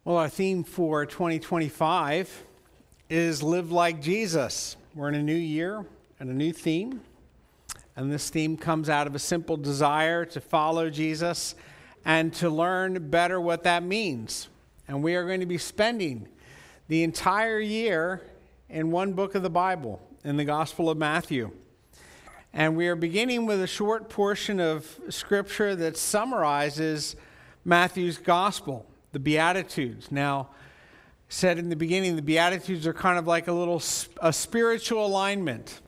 Well, our theme for 2025 is Live Like Jesus. We're in a new year and a new theme. And this theme comes out of a simple desire to follow Jesus and to learn better what that means. And we are going to be spending the entire year in one book of the Bible, in the Gospel of Matthew. And we are beginning with a short portion of Scripture that summarizes Matthew's Gospel, the Beatitudes. Now, said in the beginning, the Beatitudes are kind of like a spiritual alignment.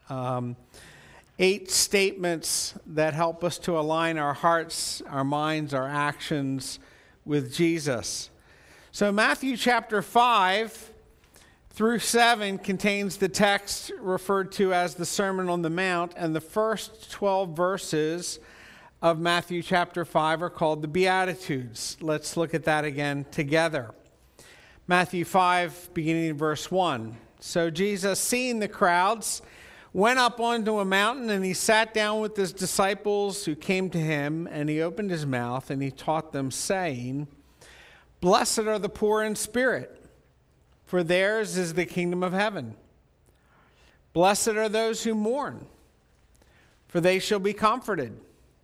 8 statements that help us to align our hearts, our minds, our actions with Jesus. So Matthew chapter 5 through 7 contains the text referred to as the Sermon on the Mount, and the first 12 verses of Matthew chapter 5 are called the Beatitudes. Let's look at that again together. Matthew 5, beginning in verse 1. So Jesus, seeing the crowds, went up onto a mountain, and he sat down with his disciples who came to him, and he opened his mouth, and he taught them, saying, Blessed are the poor in spirit, for theirs is the kingdom of heaven. Blessed are those who mourn, for they shall be comforted.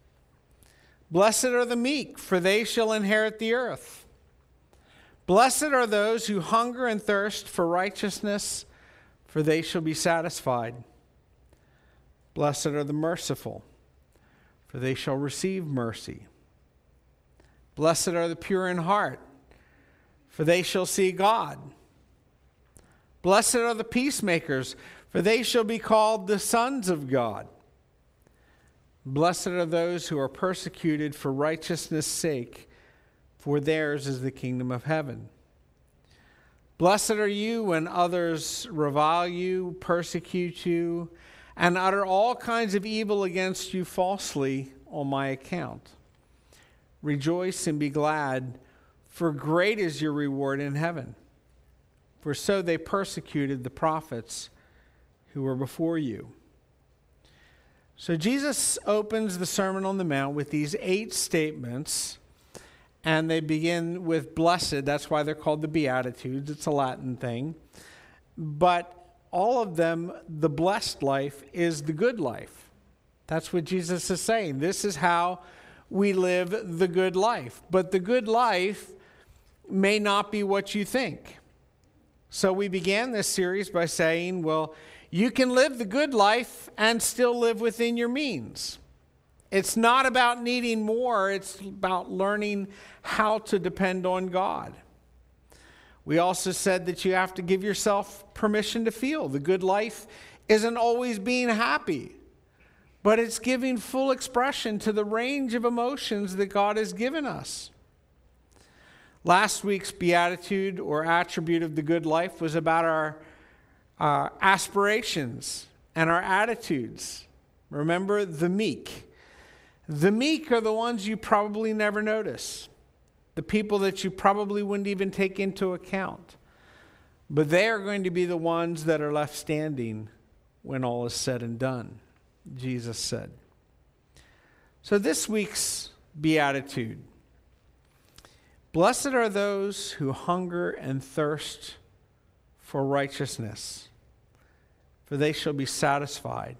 Blessed are the meek, for they shall inherit the earth. Blessed are those who hunger and thirst for righteousness, for they shall be satisfied. Blessed are the merciful, for they shall receive mercy. Blessed are the pure in heart, for they shall see God. Blessed are the peacemakers, for they shall be called the sons of God. Blessed are those who are persecuted for righteousness' sake, for theirs is the kingdom of heaven. Blessed are you when others revile you, persecute you, and utter all kinds of evil against you falsely on my account. Rejoice and be glad, for great is your reward in heaven. For so they persecuted the prophets who were before you. So Jesus opens the Sermon on the Mount with these 8 statements, and they begin with blessed. That's why they're called the Beatitudes. It's a Latin thing. But all of them, the blessed life is the good life. That's what Jesus is saying. This is how we live the good life. But the good life may not be what you think. So we began this series by saying, well, you can live the good life and still live within your means. It's not about needing more. It's about learning how to depend on God. We also said that you have to give yourself permission to feel. The good life isn't always being happy, but it's giving full expression to the range of emotions that God has given us. Last week's beatitude or attribute of the good life was about our aspirations and our attitudes. Remember, the meek. The meek are the ones you probably never notice. The people that you probably wouldn't even take into account. But they are going to be the ones that are left standing when all is said and done, Jesus said. So this week's beatitude. Blessed are those who hunger and thirst for righteousness, for they shall be satisfied.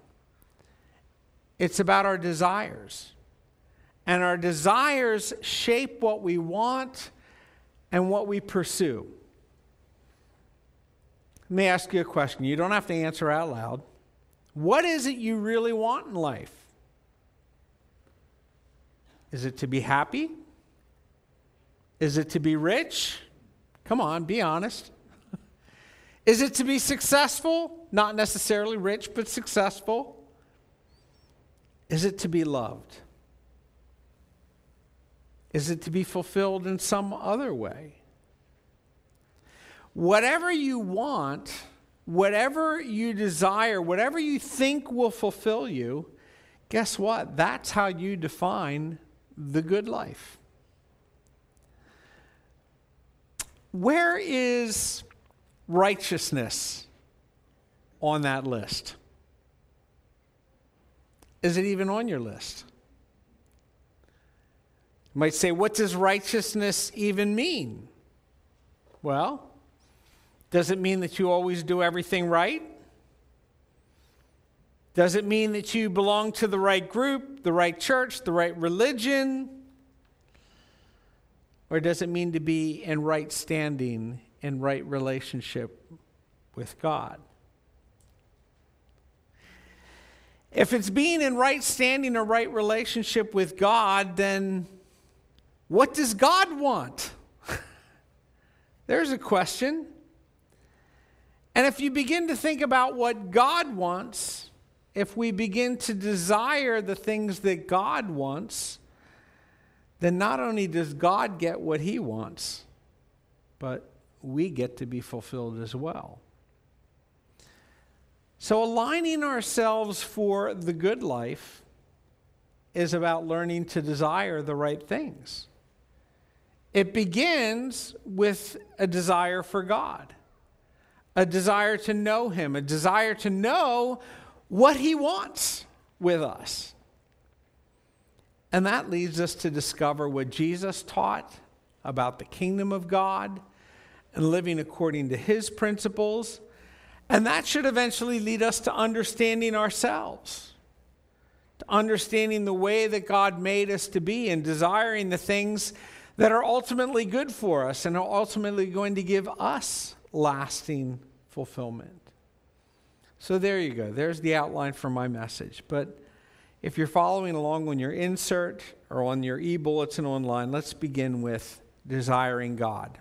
It's about our desires. And our desires shape what we want and what we pursue. Let me ask you a question. You don't have to answer out loud. What is it you really want in life? Is it to be happy? Is it to be rich? Come on, be honest. Is it to be successful? Not necessarily rich, but successful. Is it to be loved? Is it to be fulfilled in some other way? Whatever you want, whatever you desire, whatever you think will fulfill you, guess what? That's how you define the good life. Where is righteousness on that list? Is it even on your list? You might say, what does righteousness even mean? Well, does it mean that you always do everything right? Does it mean that you belong to the right group, the right church, the right religion? Or does it mean to be in right standing, in right relationship with God? If it's being in right standing or right relationship with God, then what does God want? There's a question. And if you begin to think about what God wants, if we begin to desire the things that God wants, then not only does God get what he wants, but we get to be fulfilled as well. So aligning ourselves for the good life is about learning to desire the right things. It begins with a desire for God, a desire to know him, a desire to know what he wants with us. And that leads us to discover what Jesus taught about the kingdom of God and living according to his principles. And that should eventually lead us to understanding ourselves, to understanding the way that God made us to be and desiring the things that are ultimately good for us and are ultimately going to give us lasting fulfillment. So there you go. There's the outline for my message. But if you're following along on your insert or on your e-bulletin online, let's begin with desiring God.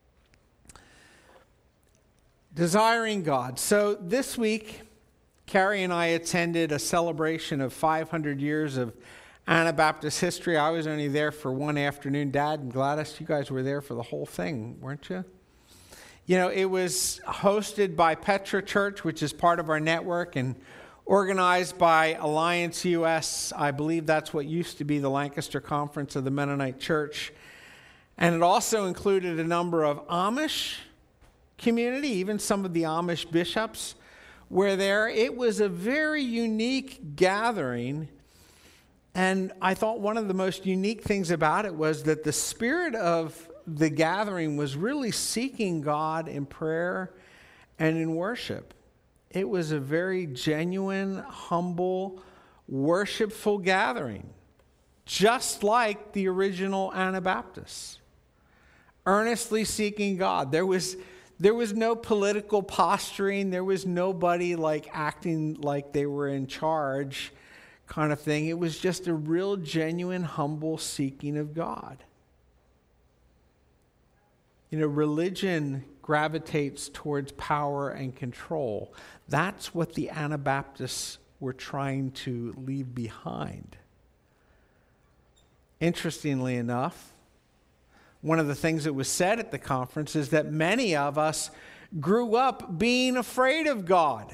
Desiring God. So this week, Carrie and I attended a celebration of 500 years of Anabaptist history. I was only there for one afternoon. Dad and Gladys, you guys were there for the whole thing, weren't you? You know, it was hosted by Petra Church, which is part of our network, and organized by Alliance US. I believe that's what used to be the Lancaster Conference of the Mennonite Church. And it also included a number of Amish community, even some of the Amish bishops were there. It was a very unique gathering. And I thought one of the most unique things about it was that the spirit of the gathering was really seeking God in prayer and in worship. It was a very genuine, humble, worshipful gathering, just like the original Anabaptists, earnestly seeking God. There was no political posturing. There was nobody like acting like they were in charge kind of thing. It was just a real, genuine, humble seeking of God. You know, religion gravitates towards power and control. That's what the Anabaptists were trying to leave behind. Interestingly enough, one of the things that was said at the conference is that many of us grew up being afraid of God.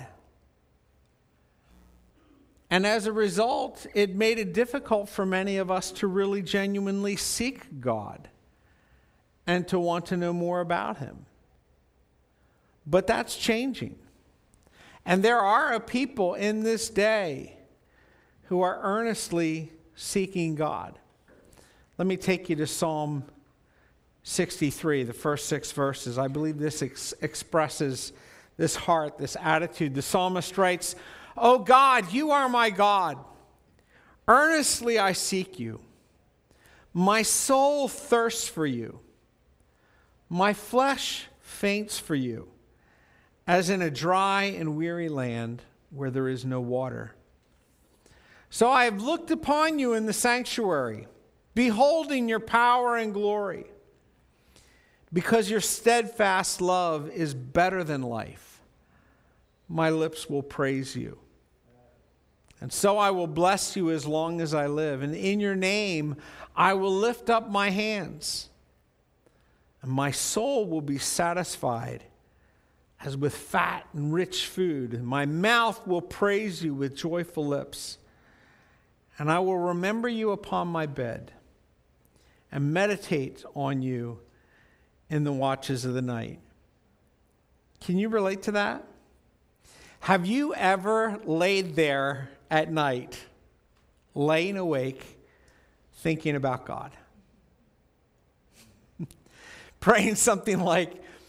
And as a result, it made it difficult for many of us to really genuinely seek God and to want to know more about him. But that's changing. And there are a people in this day who are earnestly seeking God. Let me take you to Psalm 63, the first 6 verses. I believe this expresses this heart, this attitude. The psalmist writes, "O God, you are my God. Earnestly I seek you. My soul thirsts for you. My flesh faints for you, as in a dry and weary land where there is no water. So I have looked upon you in the sanctuary, beholding your power and glory. Because your steadfast love is better than life, my lips will praise you. And so I will bless you as long as I live, and in your name I will lift up my hands. And my soul will be satisfied as with fat and rich food. And my mouth will praise you with joyful lips. And I will remember you upon my bed and meditate on you in the watches of the night." Can you relate to that? Have you ever laid there at night, laying awake, thinking about God? Praying something like,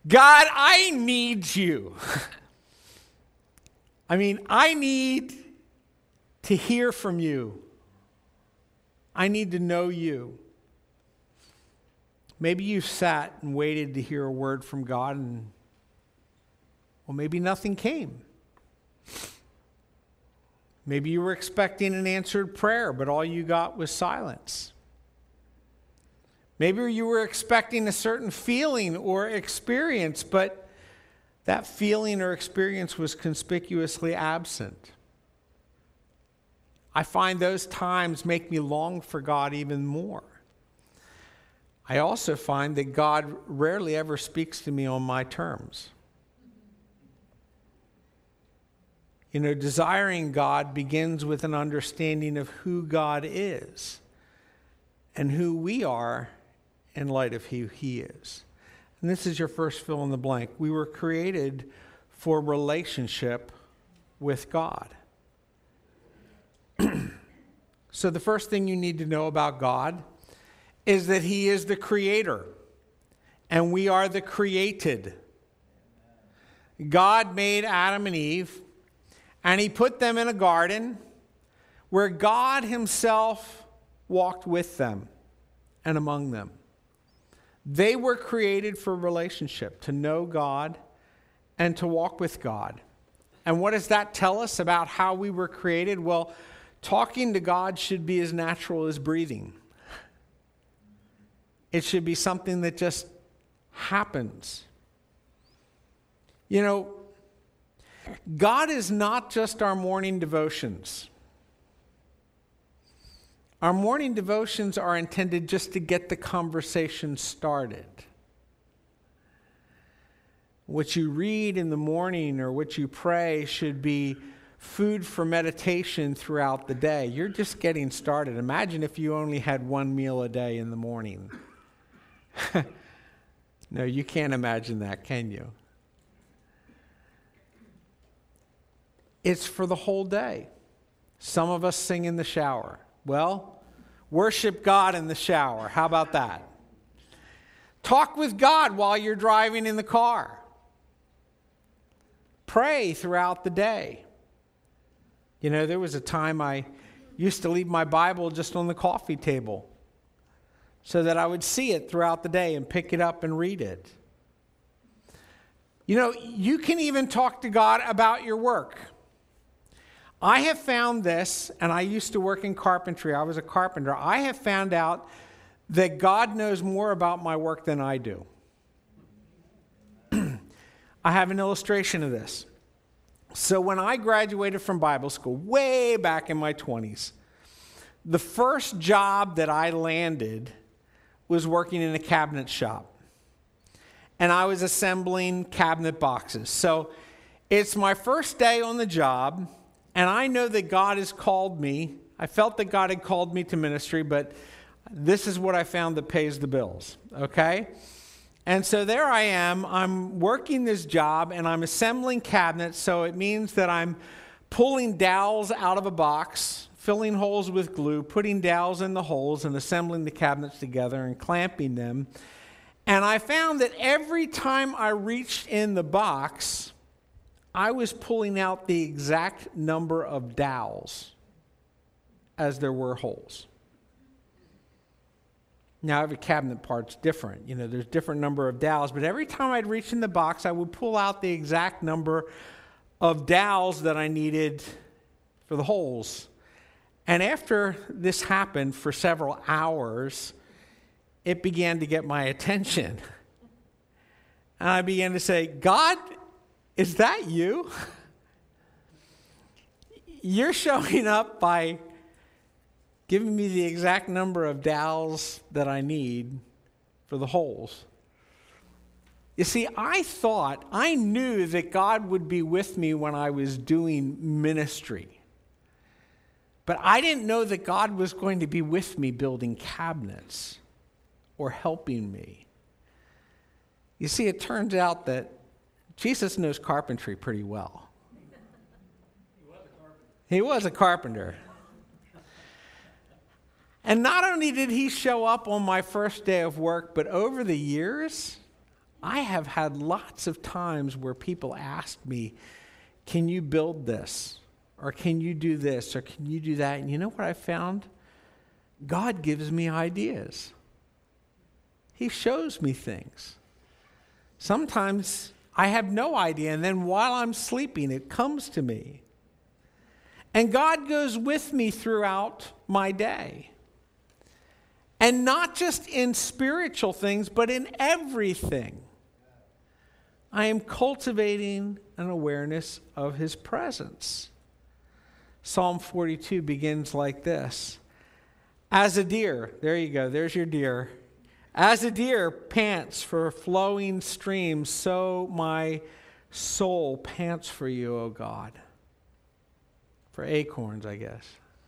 God, I need you. I need to hear from you. I need to know you. Maybe you sat and waited to hear a word from God, and maybe nothing came. Maybe you were expecting an answered prayer, but all you got was silence. Maybe you were expecting a certain feeling or experience, but that feeling or experience was conspicuously absent. I find those times make me long for God even more. I also find that God rarely ever speaks to me on my terms. Desiring God begins with an understanding of who God is and who we are in light of who He is. And this is your first fill in the blank. We were created for relationship with God. So the first thing you need to know about God is that He is the creator and we are the created. God made Adam and Eve, and He put them in a garden where God Himself walked with them and among them. They were created for relationship, to know God and to walk with God. And what does that tell us about how we were created? Well, talking to God should be as natural as breathing. It should be something that just happens. God is not just our morning devotions. Our morning devotions are intended just to get the conversation started. What you read in the morning or what you pray should be food for meditation throughout the day. You're just getting started. Imagine if you only had one meal a day in the morning. No, you can't imagine that, can you? It's for the whole day. Some of us sing in the shower. Well, worship God in the shower. How about that? Talk with God while you're driving in the car. Pray throughout the day. There was a time I used to leave my Bible just on the coffee table so that I would see it throughout the day and pick it up and read it. You can even talk to God about your work. I have found this, and I used to work in carpentry. I was a carpenter. I have found out that God knows more about my work than I do. I have an illustration of this. So when I graduated from Bible school, way back in my 20s, the first job that I landed was working in a cabinet shop. And I was assembling cabinet boxes. So it's my first day on the job, and I know that God has called me. I felt that God had called me to ministry, but this is what I found that pays the bills, okay? And so there I am. I'm working this job, and I'm assembling cabinets, so it means that I'm pulling dowels out of a box, filling holes with glue, putting dowels in the holes, and assembling the cabinets together and clamping them. And I found that every time I reached in the box, I was pulling out the exact number of dowels as there were holes. Now, every cabinet part's different. There's different number of dowels, but every time I'd reach in the box, I would pull out the exact number of dowels that I needed for the holes. And after this happened for several hours, it began to get my attention. And I began to say, God, is that you? You're showing up by giving me the exact number of dowels that I need for the holes. You see, I knew that God would be with me when I was doing ministry. But I didn't know that God was going to be with me building cabinets or helping me. You see, it turns out that Jesus knows carpentry pretty well. He was a carpenter. And not only did he show up on my first day of work, but over the years, I have had lots of times where people asked me, can you build this? Or can you do this? Or can you do that? And you know what I found? God gives me ideas. He shows me things. Sometimes I have no idea, and then while I'm sleeping, it comes to me. And God goes with me throughout my day. And not just in spiritual things, but in everything. I am cultivating an awareness of his presence. Psalm 42 begins like this. As a deer, there you go, there's your deer. As a deer pants for flowing streams, so my soul pants for you, O God. For acorns, I guess.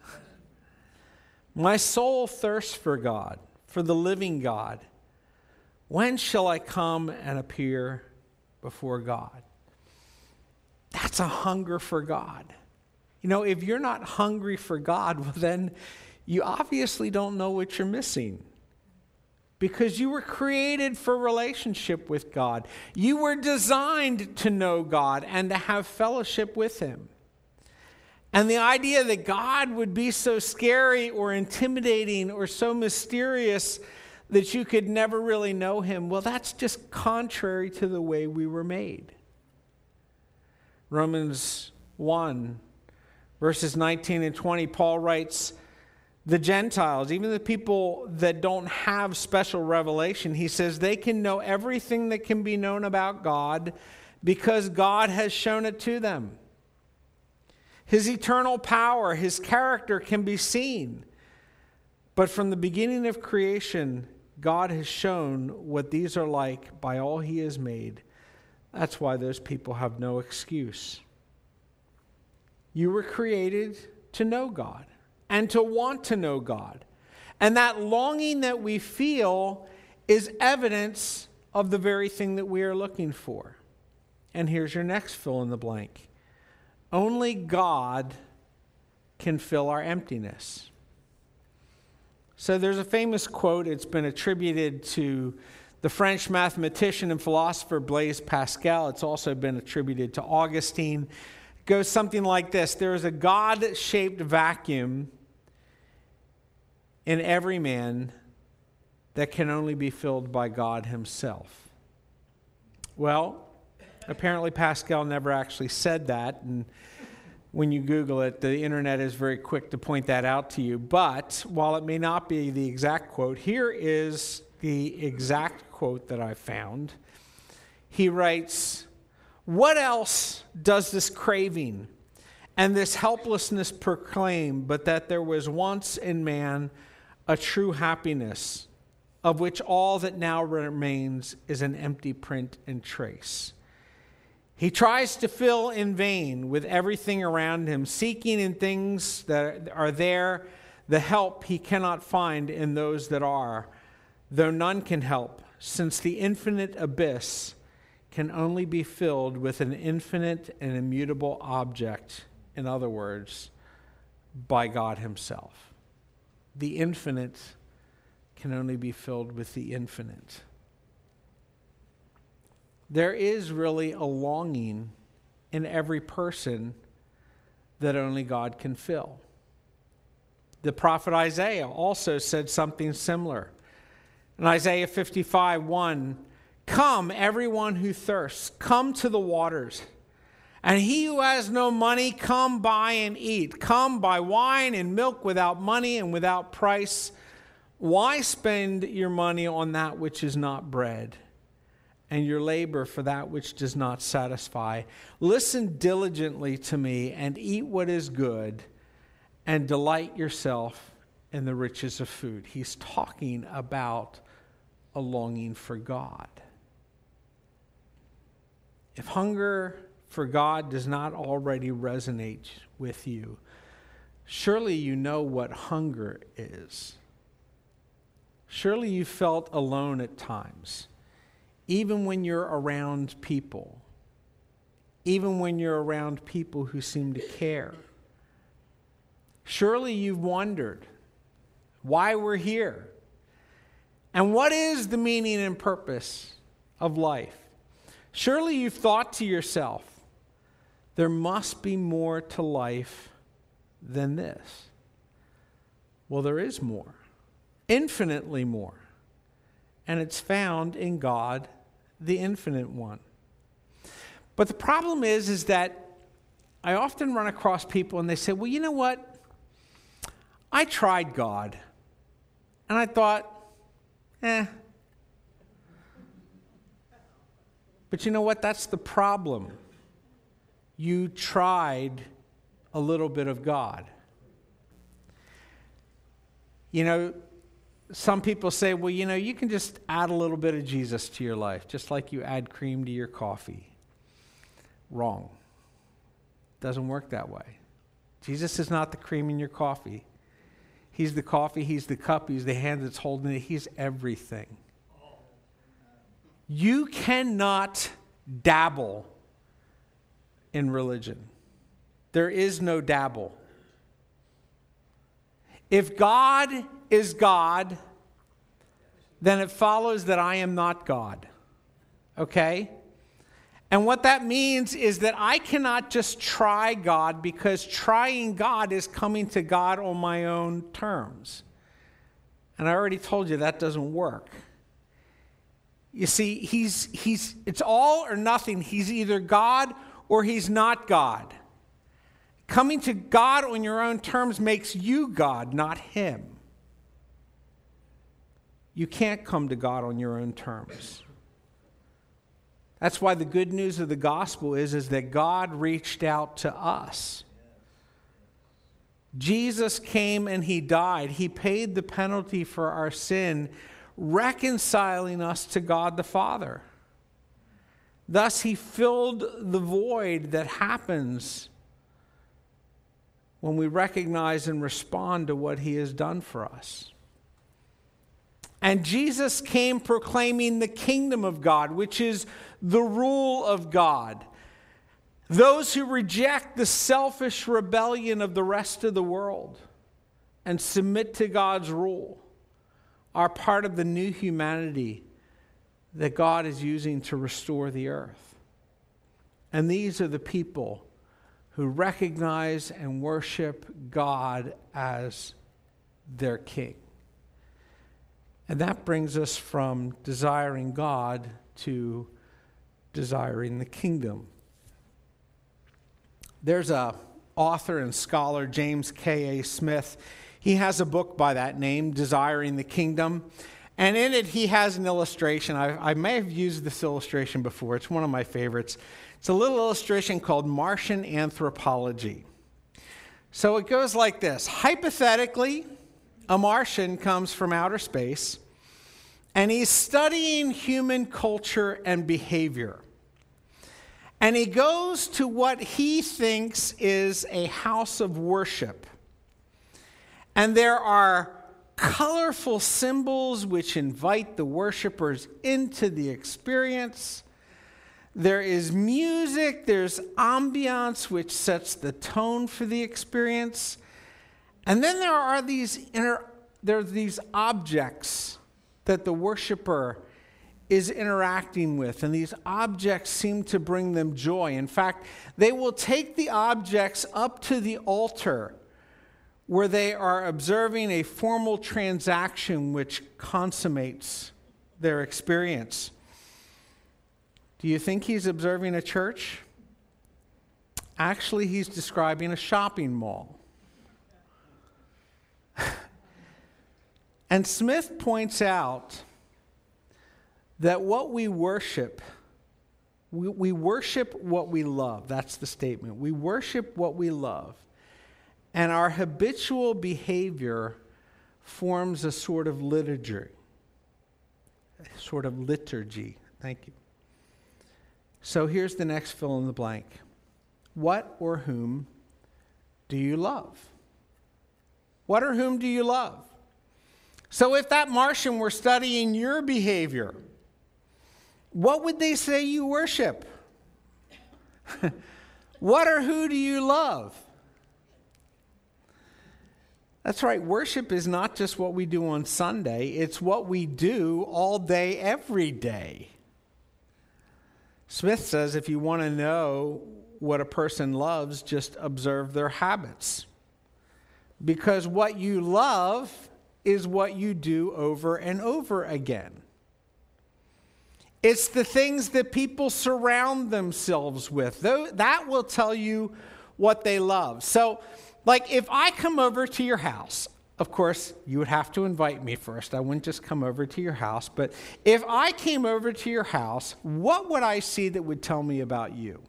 My soul thirsts for God, for the living God. When shall I come and appear before God? That's a hunger for God. You know, if you're not hungry for God, well, then you obviously don't know what you're missing. Because you were created for relationship with God. You were designed to know God and to have fellowship with him. And the idea that God would be so scary or intimidating or so mysterious that you could never really know him, well, that's just contrary to the way we were made. Romans 1, verses 19 and 20, Paul writes, the Gentiles, even the people that don't have special revelation, he says they can know everything that can be known about God because God has shown it to them. His eternal power, his character can be seen. But from the beginning of creation, God has shown what these are like by all he has made. That's why those people have no excuse. You were created to know God and to want to know God. And that longing that we feel is evidence of the very thing that we are looking for. And here's your next fill in the blank. Only God can fill our emptiness. So there's a famous quote. It's been attributed to the French mathematician and philosopher Blaise Pascal. It's also been attributed to Augustine. It goes something like this. There is a God-shaped vacuum in every man that can only be filled by God himself. Well, apparently Pascal never actually said that, and when you Google it, the internet is very quick to point that out to you. But while it may not be the exact quote, here is the exact quote that I found. He writes, "What else does this craving and this helplessness proclaim but that there was once in man a true happiness, of which all that now remains is an empty print and trace? He tries to fill in vain with everything around him, seeking in things that are there the help he cannot find in those that are, though none can help, since the infinite abyss can only be filled with an infinite and immutable object, in other words, by God himself." The infinite can only be filled with the infinite. There is really a longing in every person that only God can fill. The prophet Isaiah also said something similar. In Isaiah 55:1, "Come, everyone who thirsts, come to the waters. And he who has no money, come buy and eat. Come buy wine and milk without money and without price. Why spend your money on that which is not bread, and your labor for that which does not satisfy? Listen diligently to me and eat what is good, and delight yourself in the riches of food." He's talking about a longing for God. If hunger for God does not already resonate with you, surely you know what hunger is. Surely you felt alone at times, even when you're around people, even when you're around people who seem to care. Surely you've wondered why we're here and what is the meaning and purpose of life. Surely you've thought to yourself, there must be more to life than this. Well, there is more, infinitely more. And it's found in God, the infinite one. But the problem is that I often run across people and they say, well, you know what? I tried God. And I thought, But you know what? That's the problem. You tried a little bit of God. You know, some people say, well, you know, you can just add a little bit of Jesus to your life, just like you add cream to your coffee. Wrong. Doesn't work that way. Jesus is not the cream in your coffee. He's the coffee, he's the cup, he's the hand that's holding it, he's everything. You cannot dabble in religion. There is no dabble. If God is God, then it follows that I am not God. Okay? And what that means is that I cannot just try God, because trying God is coming to God on my own terms. And I already told you that doesn't work. You see, it's all or nothing. He's either God or he's not God. Coming to God on your own terms makes you God, not him. You can't come to God on your own terms. That's why the good news of the gospel is that God reached out to us. Jesus came and he died. He paid the penalty for our sin, reconciling us to God the Father. Thus, he filled the void that happens when we recognize and respond to what he has done for us. And Jesus came proclaiming the kingdom of God, which is the rule of God. Those who reject the selfish rebellion of the rest of the world and submit to God's rule are part of the new humanity that God is using to restore the earth. And these are the people who recognize and worship God as their king. And that brings us from desiring God to desiring the kingdom. There's an author and scholar, James K.A. Smith. He has a book by that name, Desiring the Kingdom. And in it, he has an illustration. I may have used this illustration before. It's one of my favorites. It's a little illustration called Martian Anthropology. So it goes like this. Hypothetically, a Martian comes from outer space, and he's studying human culture and behavior. And he goes to what he thinks is a house of worship. And there are colorful symbols which invite the worshipers into the experience. There is music, there's ambiance which sets the tone for the experience. And then there are these objects that the worshiper is interacting with, and these objects seem to bring them joy. In fact, they will take the objects up to the altar where they are observing a formal transaction which consummates their experience. Do you think he's observing a church? Actually, he's describing a shopping mall. And Smith points out that what we worship, we worship what we love. That's the statement. We worship what we love. And our habitual behavior forms a sort of liturgy. Thank you. So here's the next fill in the blank. What or whom do you love? What or whom do you love? So if that Martian were studying your behavior, what would they say you worship? What or who do you love? That's right, worship is not just what we do on Sunday, it's what we do all day, every day. Smith says if you want to know what a person loves, just observe their habits. Because what you love is what you do over and over again. It's the things that people surround themselves with. That will tell you what they love. So, like if I come over to your house, of course, you would have to invite me first. I wouldn't just come over to your house. But if I came over to your house, what would I see that would tell me about you?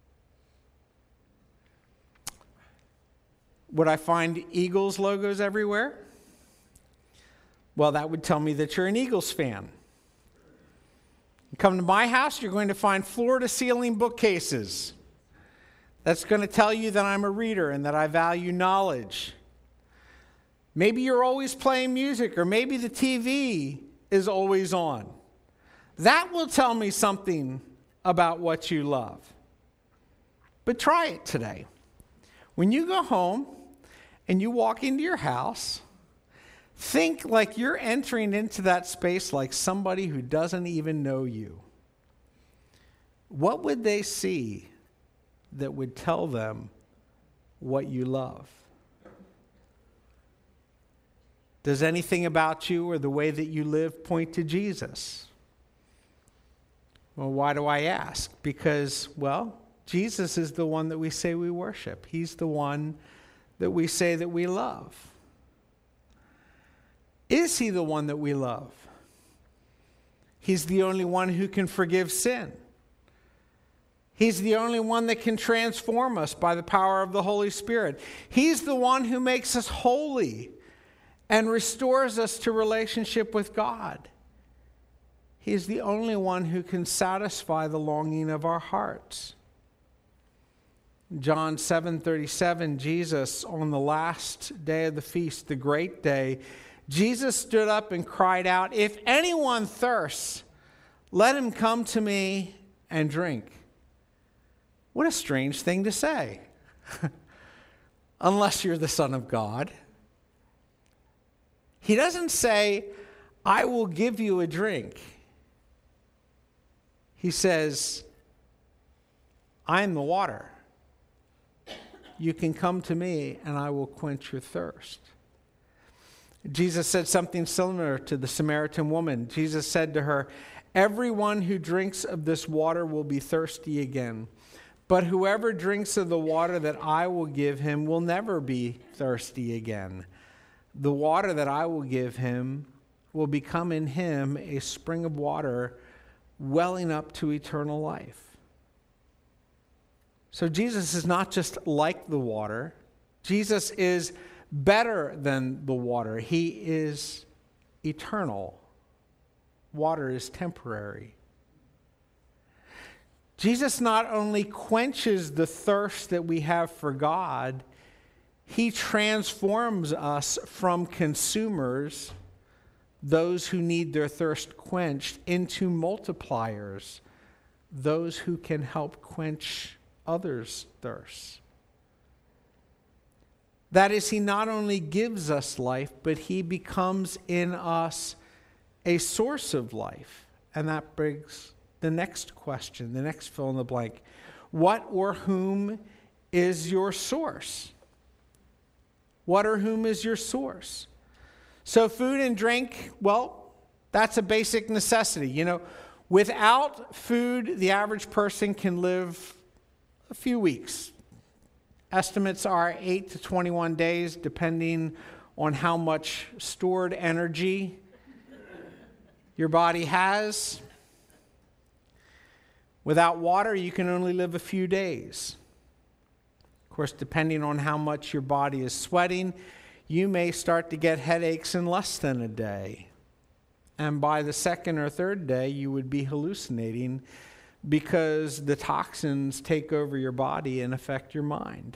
Would I find Eagles logos everywhere? Well, that would tell me that you're an Eagles fan. You come to my house, you're going to find floor-to-ceiling bookcases. That's going to tell you that I'm a reader and that I value knowledge. Maybe you're always playing music, or maybe the TV is always on. That will tell me something about what you love. But try it today. When you go home and you walk into your house, think like you're entering into that space like somebody who doesn't even know you. What would they see that would tell them what you love? Does anything about you or the way that you live point to Jesus? Well, why do I ask? Because, well, Jesus is the one that we say we worship. He's the one that we say that we love. Is he the one that we love? He's the only one who can forgive sin. He's the only one that can transform us by the power of the Holy Spirit. He's the one who makes us holy and restores us to relationship with God. He's the only one who can satisfy the longing of our hearts. John 7:37, Jesus, on the last day of the feast, the great day, Jesus stood up and cried out, "If anyone thirsts, let him come to me and drink." What a strange thing to say. Unless you're the Son of God. He doesn't say, "I will give you a drink." He says, "I am the water. You can come to me and I will quench your thirst." Jesus said something similar to the Samaritan woman. Jesus said to her, "Everyone who drinks of this water will be thirsty again. But whoever drinks of the water that I will give him will never be thirsty again. The water that I will give him will become in him a spring of water welling up to eternal life." So Jesus is not just like the water. Jesus is better than the water. He is eternal. Water is temporary. Jesus not only quenches the thirst that we have for God, he transforms us from consumers, those who need their thirst quenched, into multipliers, those who can help quench others' thirst. That is, he not only gives us life, but he becomes in us a source of life. And that brings the next question, the next fill in the blank. What or whom is your source? What or whom is your source? So food and drink, well, that's a basic necessity. You know, without food, the average person can live a few weeks. Estimates are 8 to 21 days, depending on how much stored energy your body has. Without water, you can only live a few days. Of course, depending on how much your body is sweating, you may start to get headaches in less than a day. And by the second or third day, you would be hallucinating because the toxins take over your body and affect your mind.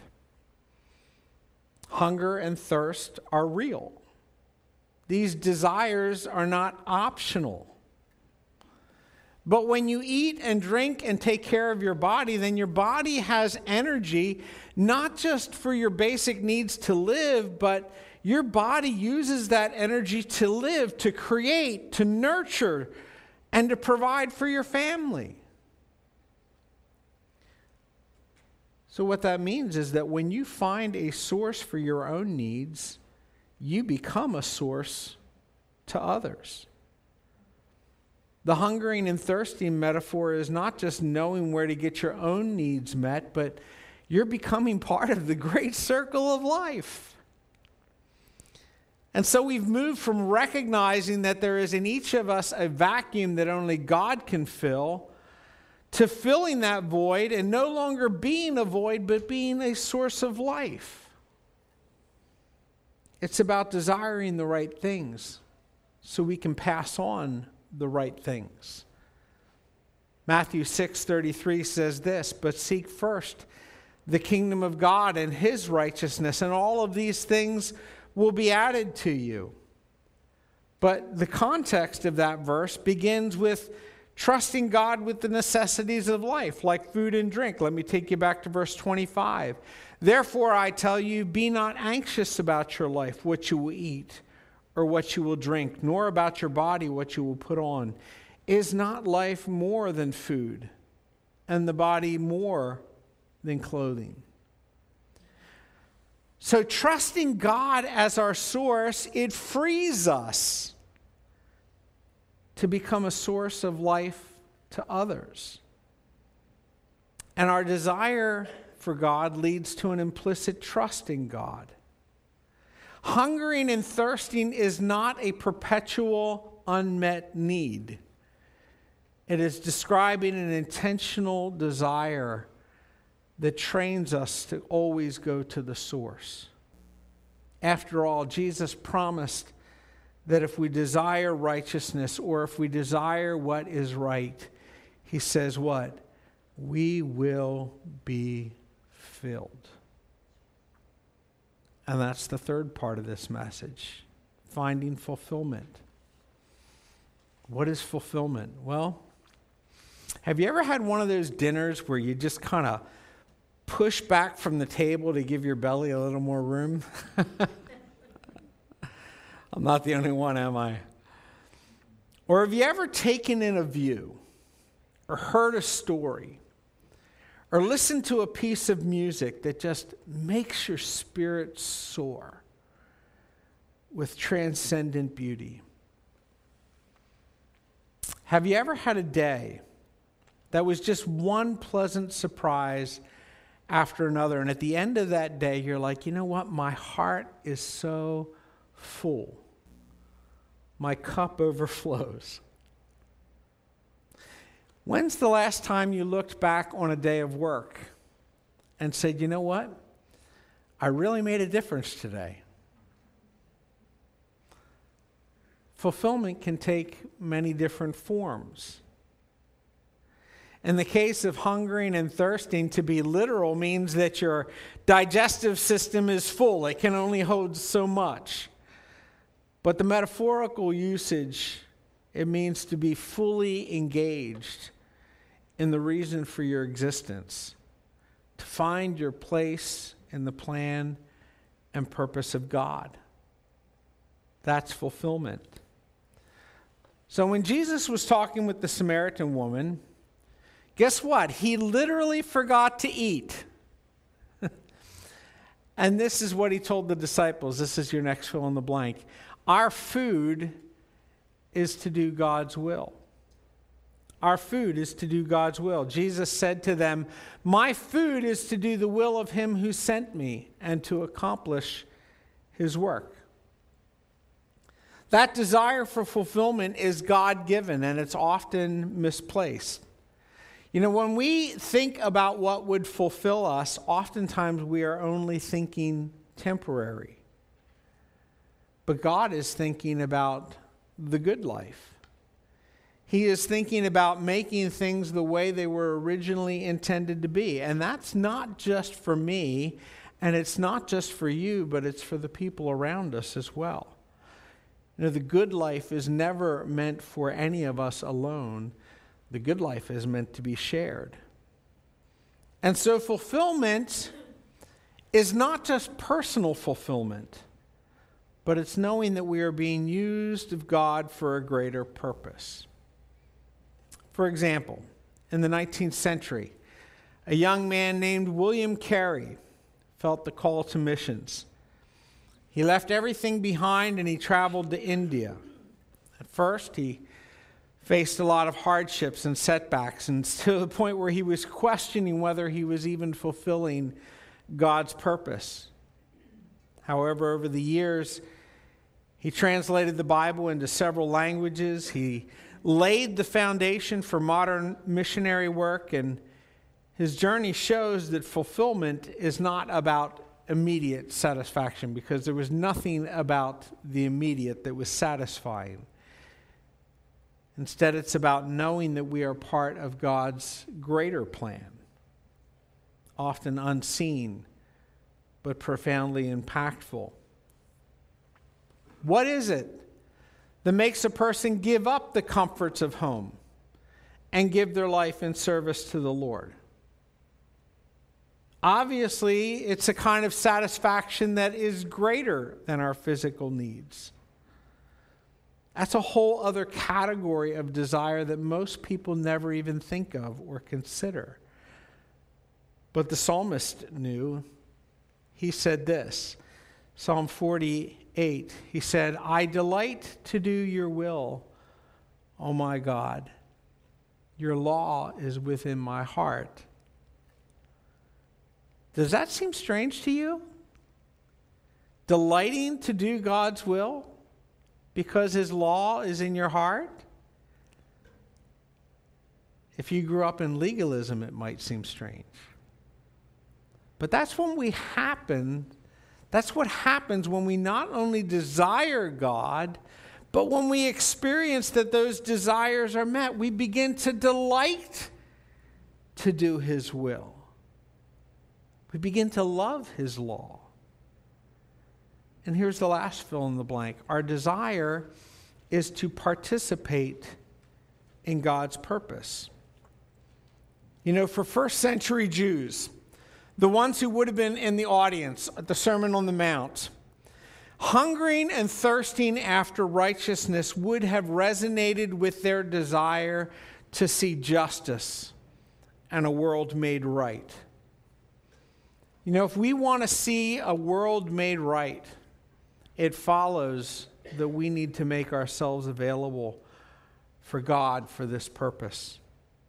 Hunger and thirst are real. These desires are not optional. But when you eat and drink and take care of your body, then your body has energy, not just for your basic needs to live, but your body uses that energy to live, to create, to nurture, and to provide for your family. So what that means is that when you find a source for your own needs, you become a source to others. The hungering and thirsting metaphor is not just knowing where to get your own needs met, but you're becoming part of the great circle of life. And so we've moved from recognizing that there is in each of us a vacuum that only God can fill, to filling that void and no longer being a void, but being a source of life. It's about desiring the right things so we can pass on the right things. Matthew 6:33 says this, "But seek first the kingdom of God and his righteousness, and all of these things will be added to you." But the context of that verse begins with trusting God with the necessities of life, like food and drink. Let me take you back to verse 25. "Therefore I tell you, be not anxious about your life, what you will eat or what you will drink, nor about your body, what you will put on. Is not life more than food, and the body more than clothing?" So trusting God as our source, it frees us to become a source of life to others. And our desire for God leads to an implicit trust in God. Hungering and thirsting is not a perpetual unmet need. It is describing an intentional desire that trains us to always go to the source. After all, Jesus promised that if we desire righteousness, or if we desire what is right, he says what? We will be filled. And that's the third part of this message, finding fulfillment. What is fulfillment? Well, have you ever had one of those dinners where you just kind of push back from the table to give your belly a little more room? I'm not the only one, am I? Or have you ever taken in a view, or heard a story, or listened to a piece of music that just makes your spirit soar with transcendent beauty? Have you ever had a day that was just one pleasant surprise after another, and at the end of that day, you're like, you know what? My heart is so full. My cup overflows. When's the last time you looked back on a day of work and said, you know what? I really made a difference today. Fulfillment can take many different forms. In the case of hungering and thirsting, to be literal means that your digestive system is full. It can only hold so much. But the metaphorical usage, it means to be fully engaged in the reason for your existence, to find your place in the plan and purpose of God. That's fulfillment. So when Jesus was talking with the Samaritan woman, guess what? He literally forgot to eat. And this is what he told the disciples. This is your next fill in the blank. Our food is to do God's will. Our food is to do God's will. Jesus said to them, "My food is to do the will of him who sent me and to accomplish his work." That desire for fulfillment is God-given, and it's often misplaced. You know, when we think about what would fulfill us, oftentimes we are only thinking temporary. But God is thinking about the good life. He is thinking about making things the way they were originally intended to be. And that's not just for me, and it's not just for you, but it's for the people around us as well. You know, the good life is never meant for any of us alone. The good life is meant to be shared. And so fulfillment is not just personal fulfillment, but it's knowing that we are being used of God for a greater purpose. For example, in the 19th century, a young man named William Carey felt the call to missions. He left everything behind and he traveled to India. At first, he faced a lot of hardships and setbacks, and to the point where he was questioning whether he was even fulfilling God's purpose. However, over the years, he translated the Bible into several languages. He laid the foundation for modern missionary work, and his journey shows that fulfillment is not about immediate satisfaction, because there was nothing about the immediate that was satisfying. Instead, it's about knowing that we are part of God's greater plan, often unseen, but profoundly impactful. What is it that makes a person give up the comforts of home and give their life in service to the Lord? Obviously, it's a kind of satisfaction that is greater than our physical needs. That's a whole other category of desire that most people never even think of or consider. But the psalmist knew. He said this, Psalm 48, he said, "I delight to do your will, O my God. Your law is within my heart." Does that seem strange to you? Delighting to do God's will because his law is in your heart? If you grew up in legalism, it might seem strange. But that's what happens when we not only desire God, but when we experience that those desires are met, we begin to delight to do his will. We begin to love his law. And here's the last fill in the blank. Our desire is to participate in God's purpose. You know, for first century Jews, the ones who would have been in the audience at the Sermon on the Mount, hungering and thirsting after righteousness would have resonated with their desire to see justice and a world made right. You know, if we want to see a world made right, it follows that we need to make ourselves available for God for this purpose.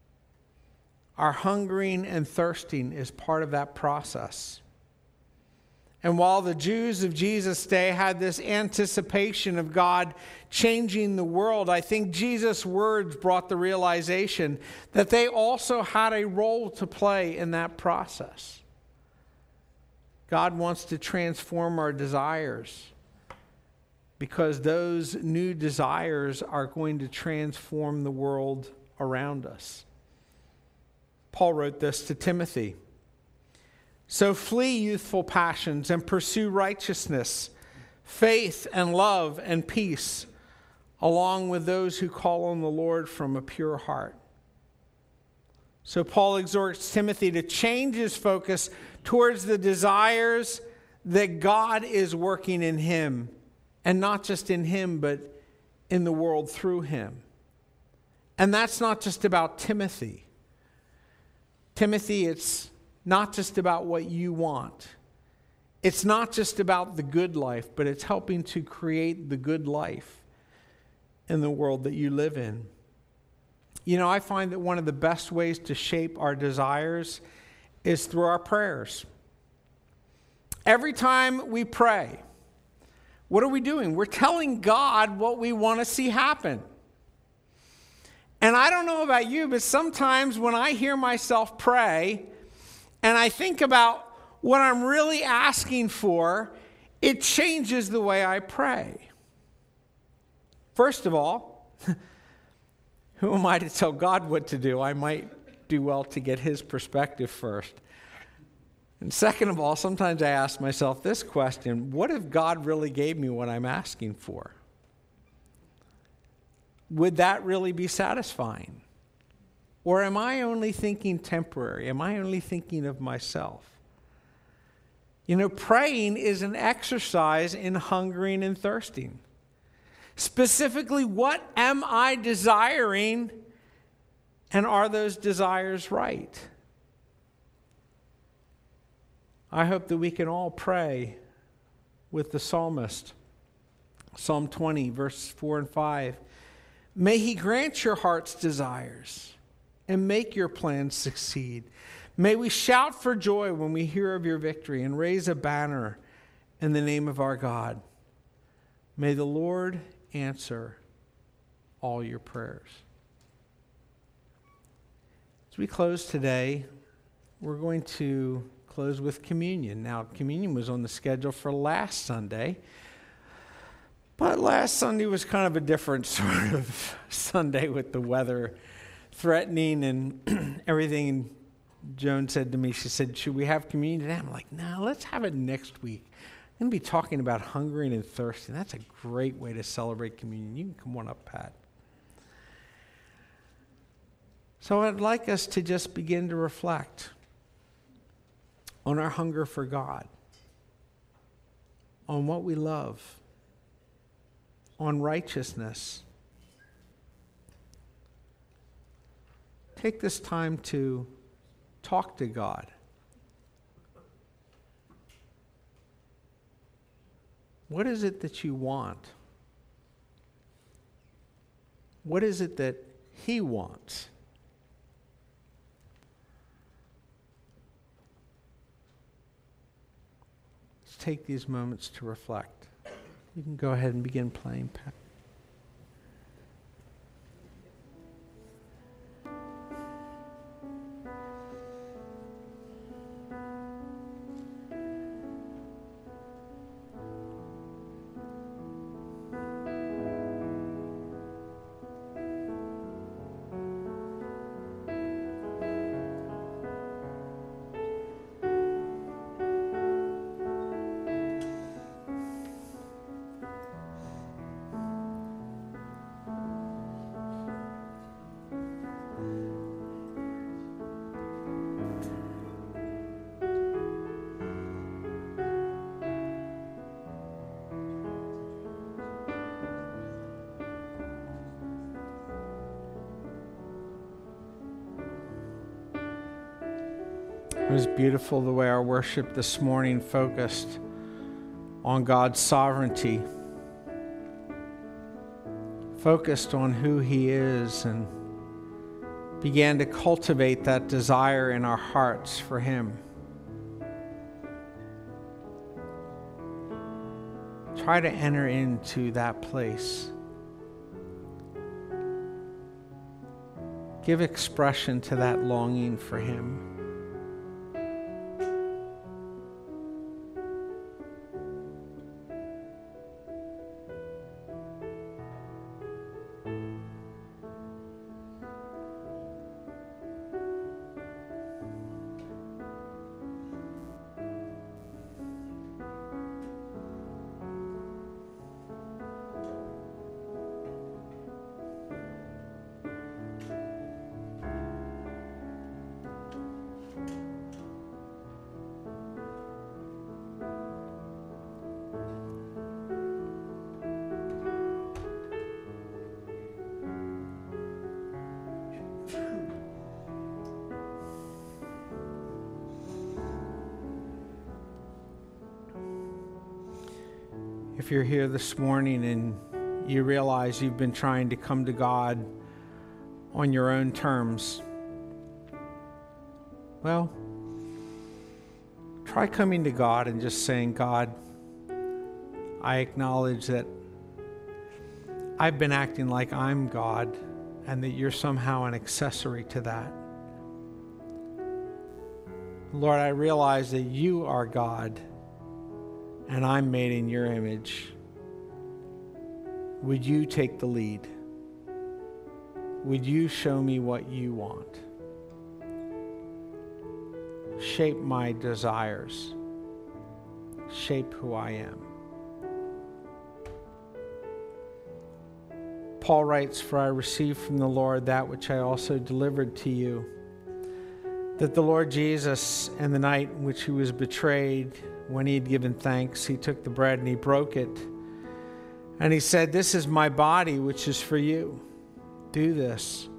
Our hungering and thirsting is part of that process. And while the Jews of Jesus' day had this anticipation of God changing the world, I think Jesus' words brought the realization that they also had a role to play in that process. God wants to transform our desires because those new desires are going to transform the world around us. Paul wrote this to Timothy. "So flee youthful passions and pursue righteousness, faith and love and peace, along with those who call on the Lord from a pure heart." So Paul exhorts Timothy to change his focus towards the desires that God is working in him, and not just in him, but in the world through him. And that's not just about Timothy. Timothy, it's not just about what you want. It's not just about the good life, but it's helping to create the good life in the world that you live in. You know, I find that one of the best ways to shape our desires is through our prayers. Every time we pray, what are we doing? We're telling God what we want to see happen. And I don't know about you, but sometimes when I hear myself pray and I think about what I'm really asking for, it changes the way I pray. First of all, who am I to tell God what to do? I might do well to get his perspective first. And second of all, sometimes I ask myself this question: what if God really gave me what I'm asking for? Would that really be satisfying? Or am I only thinking temporary? Am I only thinking of myself? You know, praying is an exercise in hungering and thirsting. Specifically, what am I desiring, and are those desires right? I hope that we can all pray with the psalmist. Psalm 20, verses 4 and 5. May he grant your heart's desires and make your plans succeed. May we shout for joy when we hear of your victory and raise a banner in the name of our God. May the Lord answer all your prayers. As we close today, we're going to close with communion. Now, communion was on the schedule for last Sunday, but last Sunday was kind of a different sort of Sunday with the weather threatening and everything. Joan said to me, she said, should we have communion today? I'm like, no, let's have it next week. I'm going to be talking about hungering and thirsting. That's a great way to celebrate communion. You can come on up, Pat. So I'd like us to just begin to reflect on our hunger for God, on what we love, on righteousness. Take this time to talk to God. What is it that you want? What is it that He wants? Let's take these moments to reflect. You can go ahead and begin playing, Pat. It was beautiful the way our worship this morning focused on God's sovereignty, focused on who He is, and began to cultivate that desire in our hearts for Him. Try to enter into that place. Give expression to that longing for Him. If you're here this morning and you realize you've been trying to come to God on your own terms, well, try coming to God and just saying, God, I acknowledge that I've been acting like I'm God and that you're somehow an accessory to that. Lord, I realize that you are God and I'm made in your image. Would you take the lead? Would you show me what you want? Shape my desires. Shape who I am. Paul writes, "For I received from the Lord that which I also delivered to you, that the Lord Jesus, in the night in which he was betrayed, when he had given thanks, he took the bread and he broke it. And he said, 'This is my body, which is for you. Do this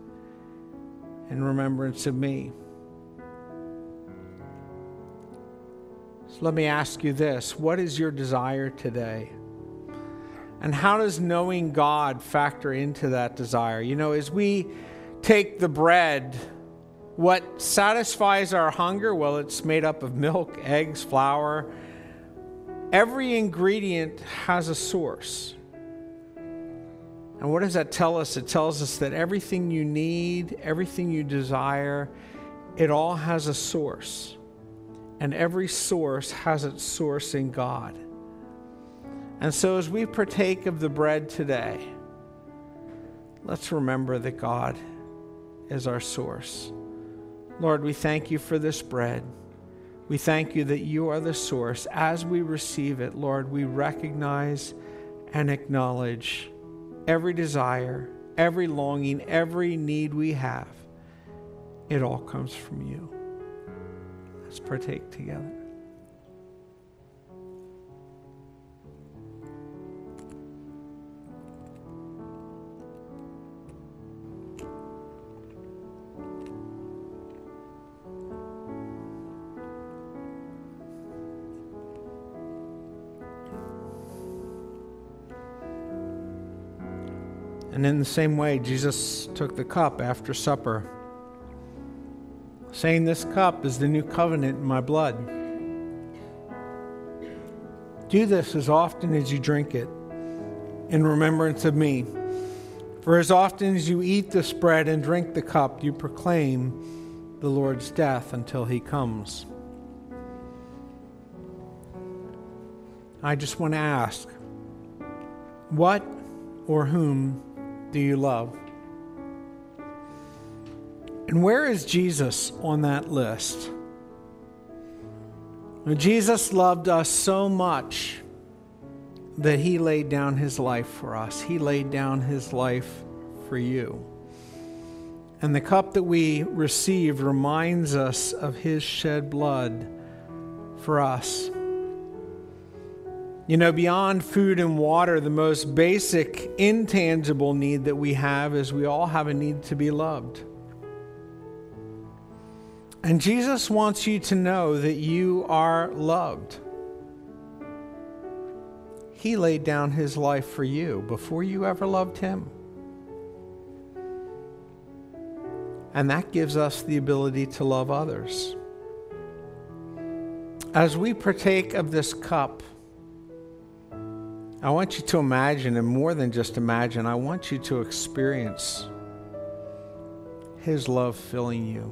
in remembrance of me.'" So let me ask you this. What is your desire today? And how does knowing God factor into that desire? You know, as we take the bread, what satisfies our hunger? Well, it's made up of milk, eggs, flour. Every ingredient has a source. And what does that tell us? It tells us that everything you need, everything you desire, it all has a source. And every source has its source in God. And so as we partake of the bread today, let's remember that God is our source. Lord, we thank you for this bread. We thank you that you are the source. As we receive it, Lord, we recognize and acknowledge every desire, every longing, every need we have. It all comes from you. Let's partake together. And in the same way, Jesus took the cup after supper, saying, "This cup is the new covenant in my blood. Do this as often as you drink it in remembrance of me. For as often as you eat this bread and drink the cup, you proclaim the Lord's death until he comes." I just want to ask, what or whom do you love? And where is Jesus on that list? When Jesus loved us so much that he laid down his life for us. He laid down his life for you. And the cup that we receive reminds us of his shed blood for us. You know, beyond food and water, the most basic, intangible need that we have is we all have a need to be loved. And Jesus wants you to know that you are loved. He laid down his life for you before you ever loved him. And that gives us the ability to love others. As we partake of this cup, I want you to imagine, and more than just imagine, I want you to experience his love filling you.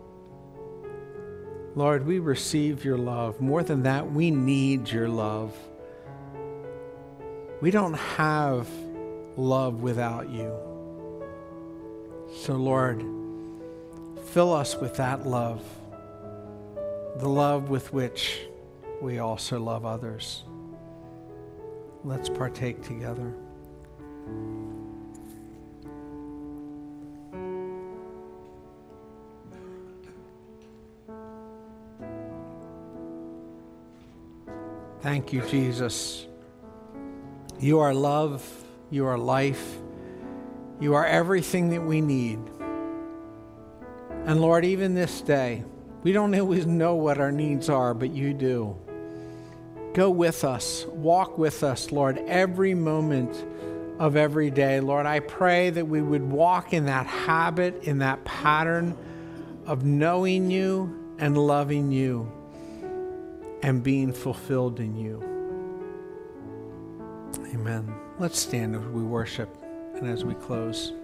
Lord, we receive your love. More than that, we need your love. We don't have love without you. So, Lord, fill us with that love, the love with which we also love others. Let's partake together. Thank you, Jesus. You are love. You are life. You are everything that we need. And Lord, even this day, we don't always know what our needs are, but you do. Go with us. Walk with us, Lord, every moment of every day. Lord, I pray that we would walk in that habit, in that pattern of knowing you and loving you and being fulfilled in you. Amen. Let's stand as we worship and as we close.